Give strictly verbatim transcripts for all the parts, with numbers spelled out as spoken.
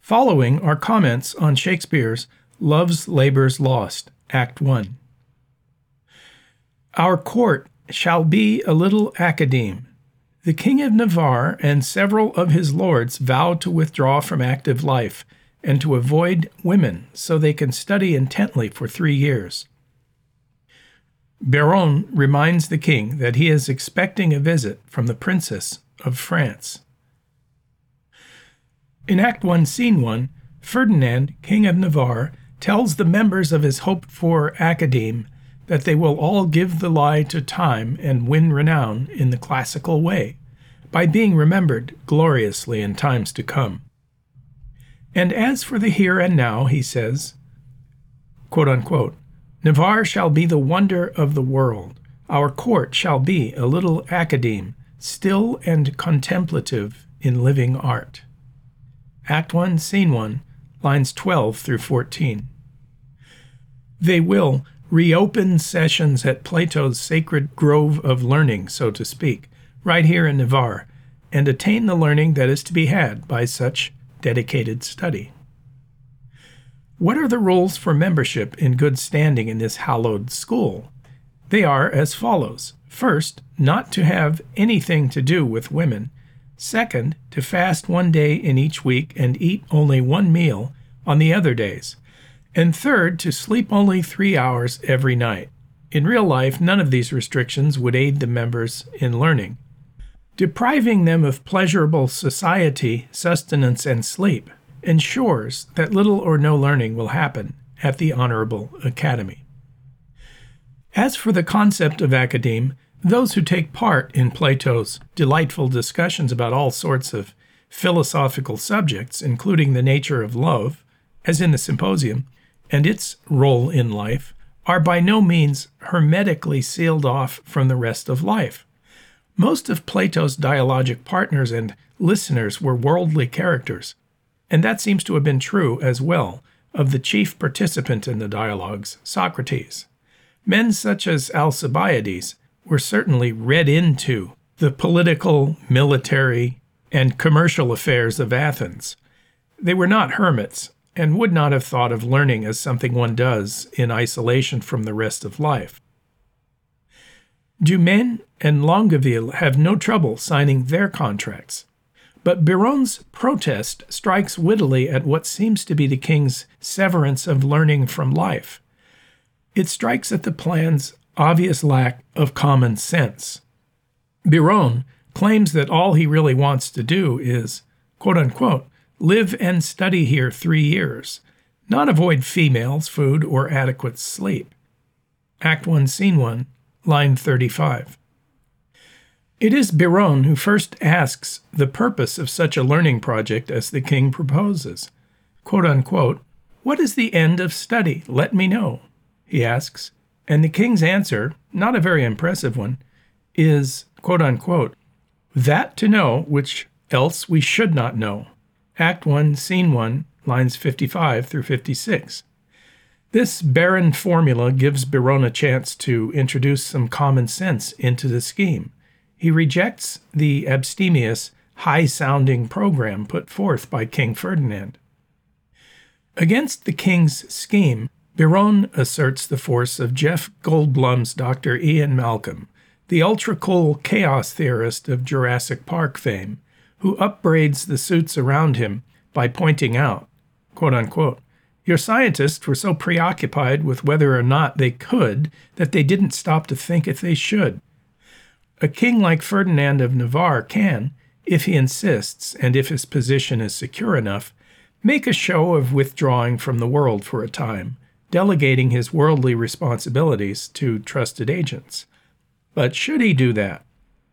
Following are comments on Shakespeare's Love's Labour's Lost, Act one. Our court shall be a little academe. The King of Navarre and several of his lords vow to withdraw from active life and to avoid women so they can study intently for three years. Biron reminds the king that he is expecting a visit from the Princess of France. In Act one, Scene one, Ferdinand, King of Navarre, tells the members of his hoped-for academe that they will all give the lie to time and win renown in the classical way, by being remembered gloriously in times to come. And as for the here and now, he says, quote unquote, Navarre shall be the wonder of the world. Our court shall be a little academe, still and contemplative in living art. Act one, Scene one, lines twelve through fourteen. They will reopen sessions at Plato's sacred grove of learning, so to speak, right here in Navarre, and attain the learning that is to be had by such dedicated study. What are the rules for membership in good standing in this hallowed school? They are as follows. First, not to have anything to do with women. Second, to fast one day in each week and eat only one meal on the other days. And third, to sleep only three hours every night. In real life, none of these restrictions would aid the members in learning. Depriving them of pleasurable society, sustenance, and sleep ensures that little or no learning will happen at the Honorable Academy. As for the concept of academe, those who take part in Plato's delightful discussions about all sorts of philosophical subjects, including the nature of love, as in the Symposium, and its role in life, are by no means hermetically sealed off from the rest of life. Most of Plato's dialogic partners and listeners were worldly characters, and that seems to have been true as well of the chief participant in the dialogues, Socrates. Men such as Alcibiades were certainly read into the political, military, and commercial affairs of Athens. They were not hermits, and would not have thought of learning as something one does in isolation from the rest of life. Dumaine and Longueville have no trouble signing their contracts, but Biron's protest strikes wittily at what seems to be the king's severance of learning from life. It strikes at the plan's obvious lack of common sense. Biron claims that all he really wants to do is, quote unquote, live and study here three years, not avoid females, food, or adequate sleep. Act one, Scene one, line thirty-five. It is Biron who first asks the purpose of such a learning project as the king proposes. Quote unquote, what is the end of study? Let me know, he asks. And the king's answer, not a very impressive one, is, quote unquote, that to know which else we should not know. Act one, Scene one, lines fifty-five through fifty-six. This barren formula gives Biron a chance to introduce some common sense into the scheme. He rejects the abstemious, high-sounding program put forth by King Ferdinand. Against the king's scheme, Biron asserts the force of Jeff Goldblum's Doctor Ian Malcolm, the ultra-cool chaos theorist of Jurassic Park fame, who upbraids the suits around him by pointing out, quote unquote, your scientists were so preoccupied with whether or not they could that they didn't stop to think if they should. A king like Ferdinand of Navarre can, if he insists and if his position is secure enough, make a show of withdrawing from the world for a time, delegating his worldly responsibilities to trusted agents. But should he do that?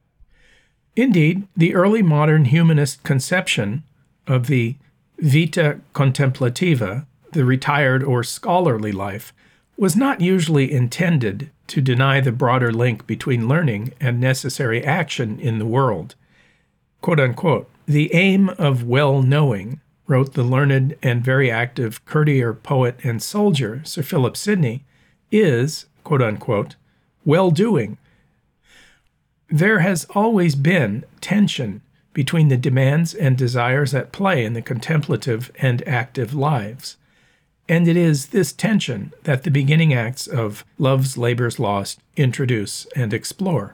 Indeed, the early modern humanist conception of the vita contemplativa, the retired or scholarly life, was not usually intended to deny the broader link between learning and necessary action in the world. Quote unquote, the aim of well-knowing, wrote the learned and very active courtier, poet, and soldier Sir Philip Sidney, is, quote unquote, well-doing. There has always been tension between the demands and desires at play in the contemplative and active lives. And it is this tension that the beginning acts of Love's Labour's Lost introduce and explore.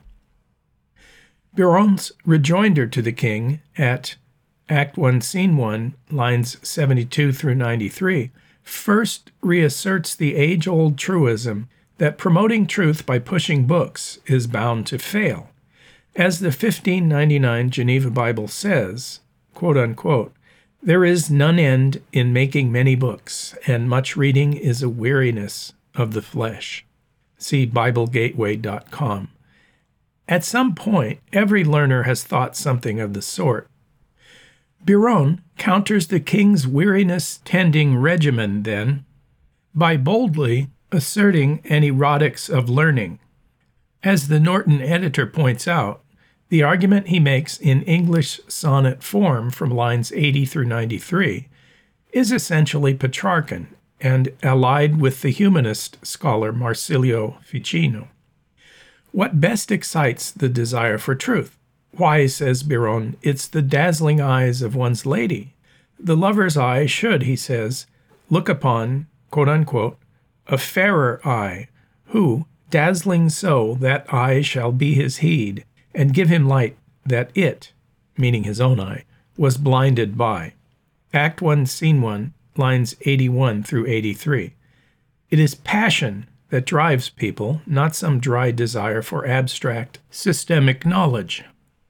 Biron's rejoinder to the king at Act one, Scene one, lines seventy-two through ninety-three, first reasserts the age-old truism that promoting truth by pushing books is bound to fail. As the fifteen ninety-nine Geneva Bible says, quote unquote, "There is none end in making many books, and much reading is a weariness of the flesh." See Bible Gateway dot com. At some point, every learner has thought something of the sort. Biron counters the king's weariness-tending regimen, then, by boldly asserting an erotics of learning. As the Norton editor points out, the argument he makes in English sonnet form from lines eighty through ninety-three is essentially Petrarchan and allied with the humanist scholar Marsilio Ficino. What best excites the desire for truth? Why, says Biron, it's the dazzling eyes of one's lady. The lover's eye should, he says, look upon, quote unquote, a fairer eye, who, dazzling so, that eye shall be his heed, and give him light that it, meaning his own eye, was blinded by. Act one, Scene one, lines eighty-one through eighty-three. It is passion that drives people, not some dry desire for abstract, systemic knowledge.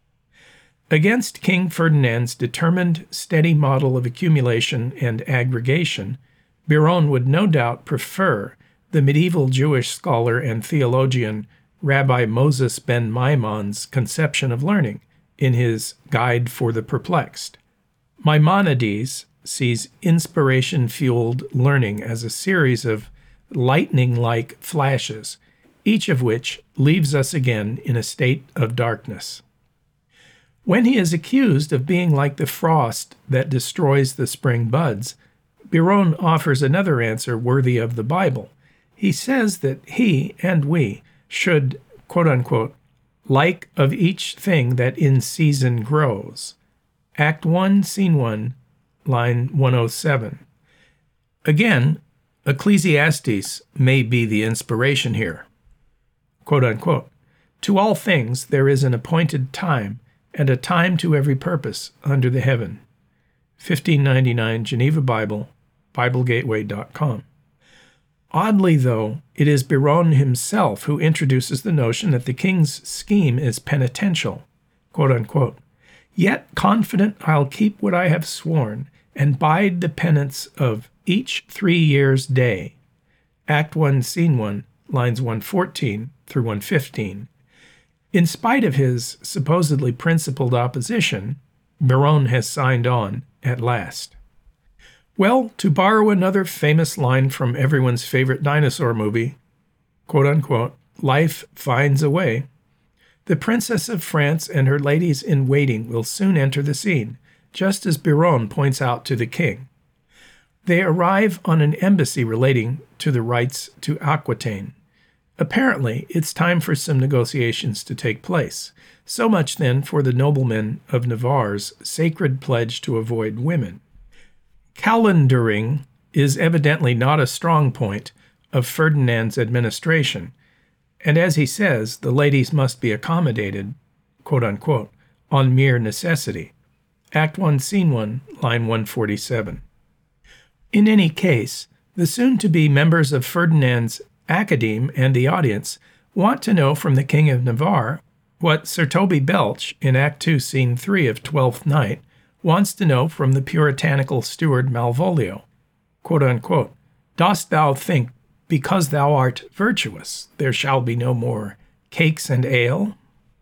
Against King Ferdinand's determined, steady model of accumulation and aggregation, Biron would no doubt prefer the medieval Jewish scholar and theologian Rabbi Moses ben Maimon's conception of learning in his Guide for the Perplexed. Maimonides sees inspiration-fueled learning as a series of lightning-like flashes, each of which leaves us again in a state of darkness. When he is accused of being like the frost that destroys the spring buds, Biron offers another answer worthy of the Bible. He says that he and we should, quote unquote, like of each thing that in season grows. Act one, Scene one, line one oh seven. Again, Ecclesiastes may be the inspiration here. Quote unquote, to all things there is an appointed time, and a time to every purpose under the heaven. fifteen ninety-nine Geneva Bible, Bible Gateway dot com. Oddly, though, it is Biron himself who introduces the notion that the king's scheme is penitential, quote unquote. Yet confident I'll keep what I have sworn, and bide the penance of each three years' day. Act one, Scene one, lines one fourteen through one fifteen. In spite of his supposedly principled opposition, Biron has signed on at last. Well, to borrow another famous line from everyone's favorite dinosaur movie, quote unquote, life finds a way. The Princess of France and her ladies in waiting will soon enter the scene, just as Biron points out to the king. They arrive on an embassy relating to the rights to Aquitaine. Apparently, it's time for some negotiations to take place. So much, then, for the noblemen of Navarre's sacred pledge to avoid women. Calendaring is evidently not a strong point of Ferdinand's administration, and as he says, the ladies must be accommodated, quote unquote, on mere necessity. Act one, Scene one, line one forty-seven. In any case, the soon-to-be members of Ferdinand's Academe and the audience want to know from the King of Navarre what Sir Toby Belch in Act two, Scene three of Twelfth Night wants to know from the puritanical steward Malvolio, quote unquote, dost thou think, because thou art virtuous, there shall be no more cakes and ale?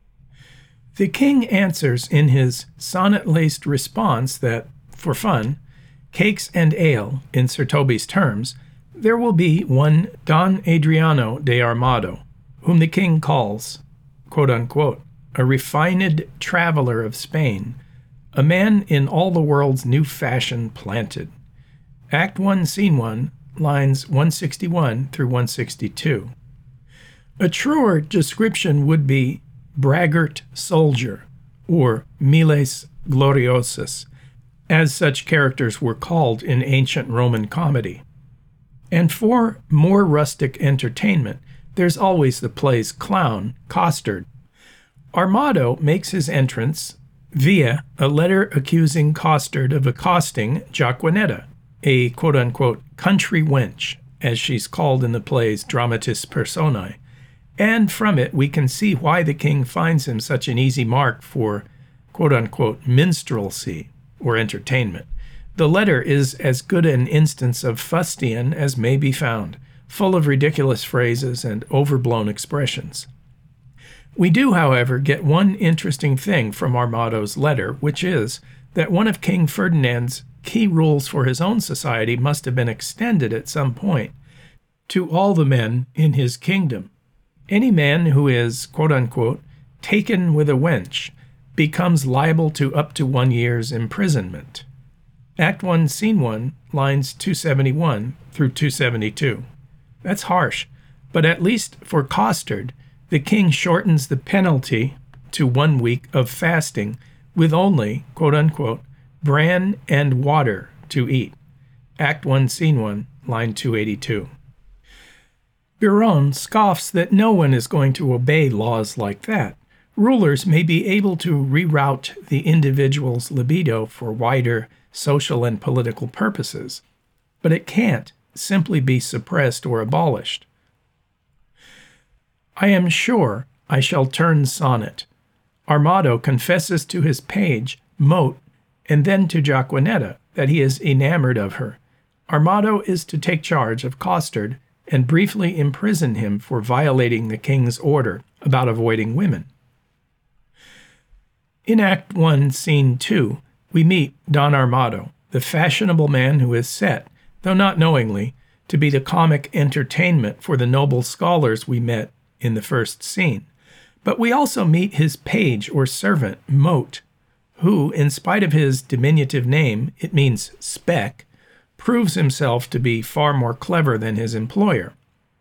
The king answers in his sonnet-laced response that, for fun, cakes and ale, in Sir Toby's terms, there will be one Don Adriano de Armado, whom the king calls, quote unquote, a refined traveler of Spain, a man in all the world's new fashion planted. Act one, Scene one, lines one sixty-one through one sixty-two. A truer description would be braggart soldier, or miles gloriosus, as such characters were called in ancient Roman comedy. And for more rustic entertainment, there's always the play's clown, Costard. Armado makes his entrance via a letter accusing Costard of accosting Jacquinetta, a quote-unquote country wench, as she's called in the play's dramatis personae, and from it we can see why the king finds him such an easy mark for quote-unquote minstrelsy or entertainment. The letter is as good an instance of fustian as may be found, full of ridiculous phrases and overblown expressions. We do, however, get one interesting thing from Armado's letter, which is that one of King Ferdinand's key rules for his own society must have been extended at some point to all the men in his kingdom. Any man who is, quote-unquote, taken with a wench becomes liable to up to one year's imprisonment. Act one, Scene one, lines two seventy-one through two seventy-two. That's harsh, but at least for Costard, the king shortens the penalty to one week of fasting with only, quote-unquote, bran and water to eat. Act one, Scene one, line two eighty-two. Biron scoffs that no one is going to obey laws like that. Rulers may be able to reroute the individual's libido for wider social and political purposes, but it can't simply be suppressed or abolished. I am sure I shall turn sonnet. Armado confesses to his page, Moat, and then to Jacquinetta that he is enamored of her. Armado is to take charge of Costard and briefly imprison him for violating the king's order about avoiding women. In Act one, Scene two, we meet Don Armado, the fashionable man who is set, though not knowingly, to be the comic entertainment for the noble scholars we met in the first scene. But we also meet his page or servant, Moat, who, in spite of his diminutive name, it means speck, proves himself to be far more clever than his employer.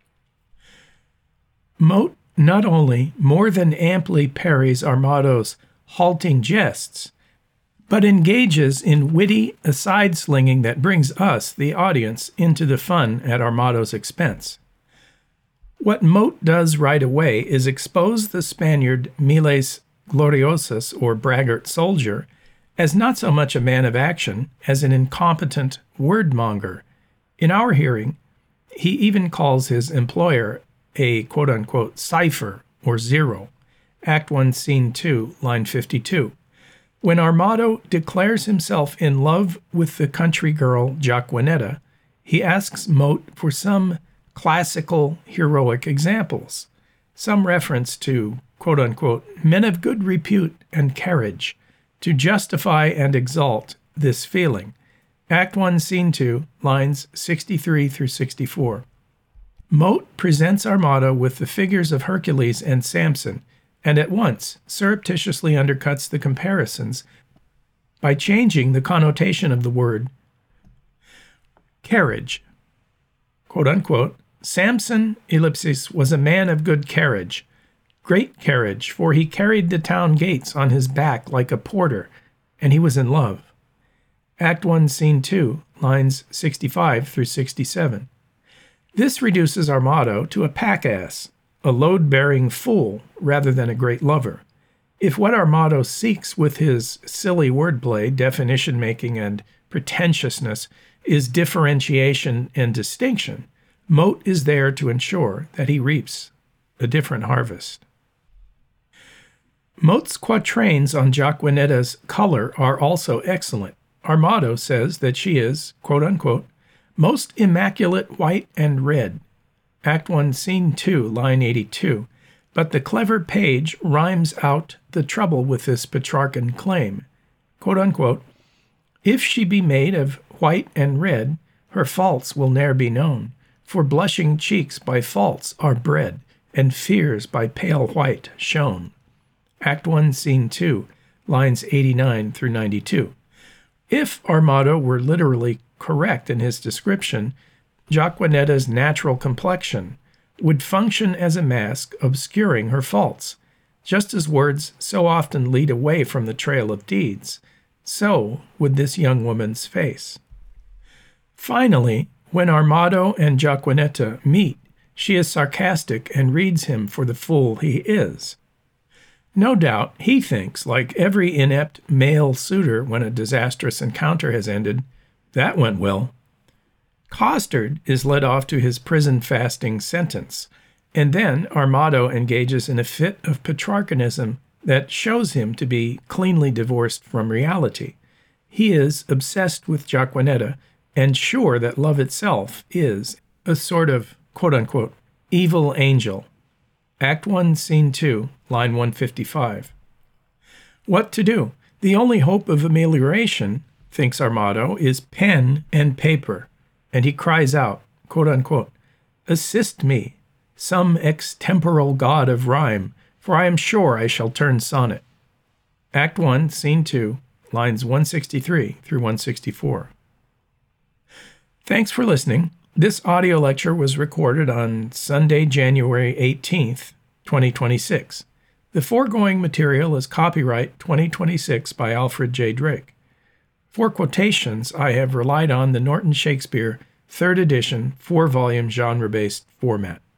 Moat not only more than amply parries Armado's halting jests, but engages in witty aside-slinging that brings us, the audience, into the fun at Armado's expense. What Moat does right away is expose the Spaniard Miles Gloriosus, or braggart soldier, as not so much a man of action as an incompetent wordmonger. In our hearing, he even calls his employer a quote-unquote cipher or zero. Act one, Scene two, line fifty-two. When Armado declares himself in love with the country girl Jacquinetta, he asks Moat for some classical heroic examples, some reference to quote-unquote men of good repute and carriage, to justify and exalt this feeling. Act one, Scene two, lines sixty-three through sixty-four. Moat presents Armado with the figures of Hercules and Samson, and at once surreptitiously undercuts the comparisons by changing the connotation of the word carriage. Quote-unquote, Samson, ellipsis, was a man of good carriage, great carriage, for he carried the town gates on his back like a porter, and he was in love. Act one, Scene two, lines sixty-five through sixty-seven. This reduces Armado to a pack-ass, a load-bearing fool rather than a great lover. If what Armado seeks with his silly wordplay, definition-making, and pretentiousness is differentiation and distinction, Moat is there to ensure that he reaps a different harvest. Moat's quatrains on Jacquinetta's color are also excellent. Armado says that she is, quote-unquote, most immaculate white and red. Act one, Scene two, line eighty-two. But the clever page rhymes out the trouble with this Petrarchan claim. Quote-unquote, if she be made of white and red, her faults will ne'er be known, for blushing cheeks by faults are bred, and fears by pale white shown. Act one, Scene two, lines eighty-nine through ninety-two. If Armado were literally correct in his description, Jacquinetta's natural complexion would function as a mask obscuring her faults, just as words so often lead away from the trail of deeds. So would this young woman's face. Finally, when Armado and Jacquinetta meet, she is sarcastic and reads him for the fool he is. No doubt he thinks, like every inept male suitor when a disastrous encounter has ended, that went well. Costard is led off to his prison fasting sentence, and then Armado engages in a fit of Petrarchanism that shows him to be cleanly divorced from reality. He is obsessed with Jacquinetta and sure that love itself is a sort of, quote-unquote, evil angel. Act one, Scene two, line one fifty-five. What to do? The only hope of amelioration, thinks Armado, is pen and paper, and he cries out, quote-unquote, assist me, some extemporal god of rhyme, for I am sure I shall turn sonnet. Act one, Scene two, lines one sixty-three through one sixty-four. Thanks for listening. This audio lecture was recorded on Sunday, January eighteenth, twenty twenty-six. The foregoing material is copyright twenty twenty-six by Alfred J. Drake. For quotations, I have relied on the Norton Shakespeare third edition, four-volume genre-based format.